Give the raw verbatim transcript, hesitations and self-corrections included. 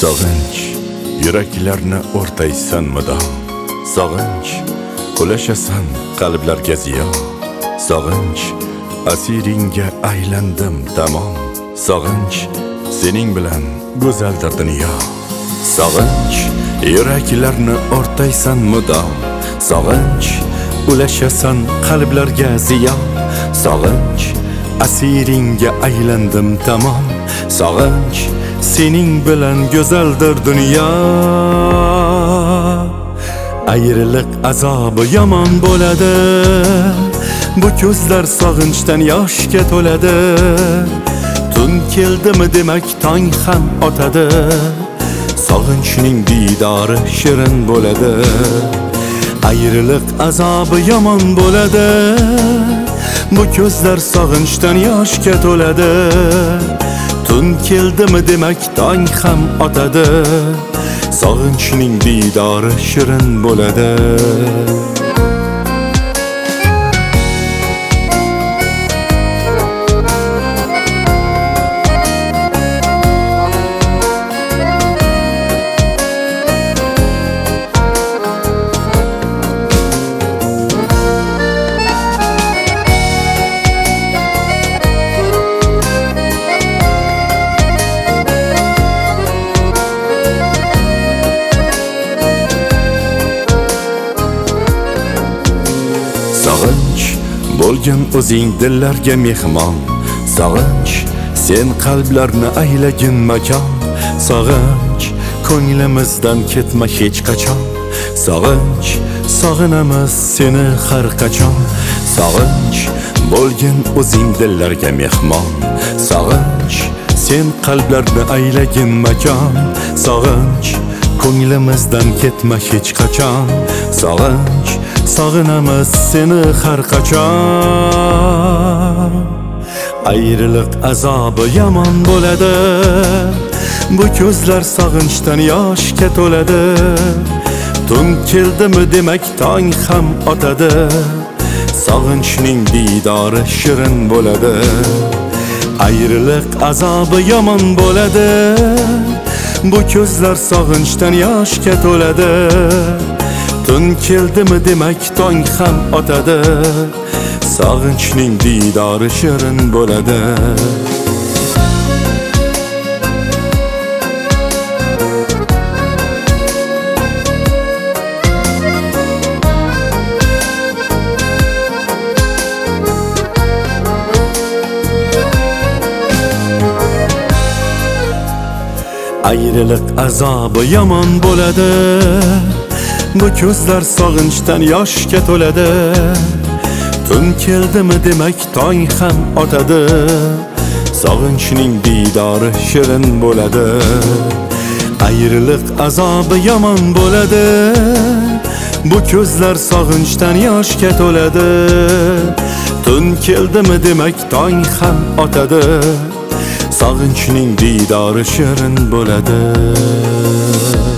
Sog'inch yuraklarni o'rtaysan mudom, sog'inch ulashasan qalblarga ziyo, sog'inch asiringga aylandim tamom, sog'inch sening bilan go'zaldir dunyo. Sog'inch yuraklarni o'rtaysan mudom, sog'inch ulashasan qalblarga ziyo, sog'inch asiringga aylandim tamom, sog'inch sening bilan go'zaldir dunyo. Ayriliq azobi yomon bo'ladi, bu ko'zlar sog'inchdan yoshga to'ladi. Tun keldimi demak tong ham otadi, sog'inchning diydori shirin bo'ladi. Ayriliq azobi yomon bo'ladi, bu ko'zlar sog'inchdan yoshga to'ladi. Tun keldimi demak tong ham otadi, sog'inchning diydori shirin bo'ladi. Sog'inch bo'lgan o'zing dillarga mehmon, sog'inch sen qalblarni aylagin makon, sog'inch ko'nglimizdan ketma hech qachon, sog'inch sog'inamiz seni har qachon. Sog'inch bo'lgan o'zing dillarga mehmon, sog'inch sen qalblarni aylagin makon, sog'inch ko'nglimizdan ketma hech qachon, sog'inch sog'inamiz seni har qachon. Ayriliq azobi yomon bo'ladi, bu ko'zlar sog'inchdan yoshga to'ladi. Tun keldimi demak tong ham otadi, sog'inchning diydori shirin bo'ladi. Ayriliq azobi yomon bo'ladi, bu ko'zlar sog'inchdan yoshga to'ladi. Tun keldimi demak tong ham otadi, sog'inchning diydori shirin bo'ladi. Ayriliq azobi yomon bo'ladi, bu ko'zlar sog'inchdan yoshga to'ladi. Tun keldimi demak tong ham otadi, sog'inchning diydori shirin bo'ladi. Ayriliq azobi yomon bo'ladi, bu ko'zlar sog'inchdan yoshga to'ladi. Tun keldimi demak tong ham otadi, sog'inchning diydori shirin bo'ladi.